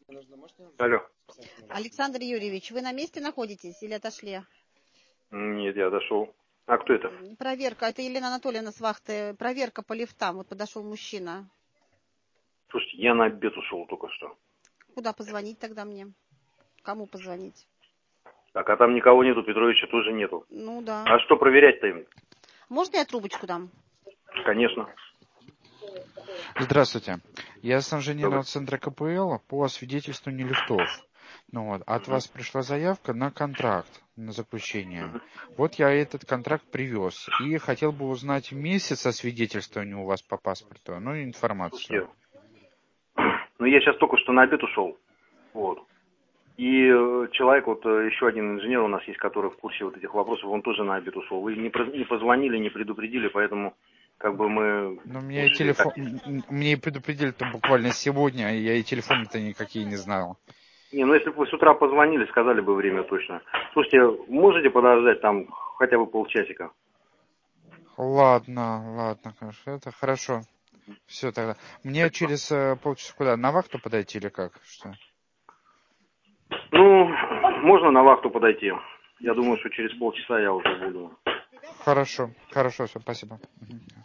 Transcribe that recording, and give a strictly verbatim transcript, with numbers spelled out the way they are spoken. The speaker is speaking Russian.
Алло. Александр Юрьевич, вы на месте находитесь или отошли? Нет, я дошел. А кто это? Проверка, это Елена Анатольевна с вахты. Проверка по лифтам. Вот подошел мужчина. Слушайте, я на обед ушел только что. Куда позвонить тогда мне? Кому позвонить? Так, а там никого нету, Петровича тоже нету. Ну да. А что проверять-то им? Можно я трубочку дам? Конечно. Здравствуйте. Я с инженерного Добрый. центра ка пэ эл по свидетельствованию лифтов. Ну вот, от Угу. вас пришла заявка на контракт, на заключение. Угу. Вот я этот контракт привез. И хотел бы узнать месяц освидетельствования у вас по паспорту, ну и информацию. Слушайте, ну я сейчас только что на обед ушел. Вот. И э, человек, вот э, еще один инженер у нас есть, который в курсе вот этих вопросов, он тоже на обед ушел. Вы не, про- не позвонили, не предупредили, поэтому как бы мы Но мне и ушли телефон, так. м- мне и предупредили-то буквально сегодня, а я и телефоны-то никакие не знал. Не, ну если бы вы с утра позвонили, сказали бы время точно. Слушайте, можете подождать там хотя бы полчасика? Ладно, ладно, хорошо, это хорошо. Все тогда. Мне через э, полчаса куда? На вахту подойти или как? Что? Ну, можно на вахту подойти. Я думаю, что через полчаса я уже буду. Хорошо, хорошо, все, спасибо. Мгм.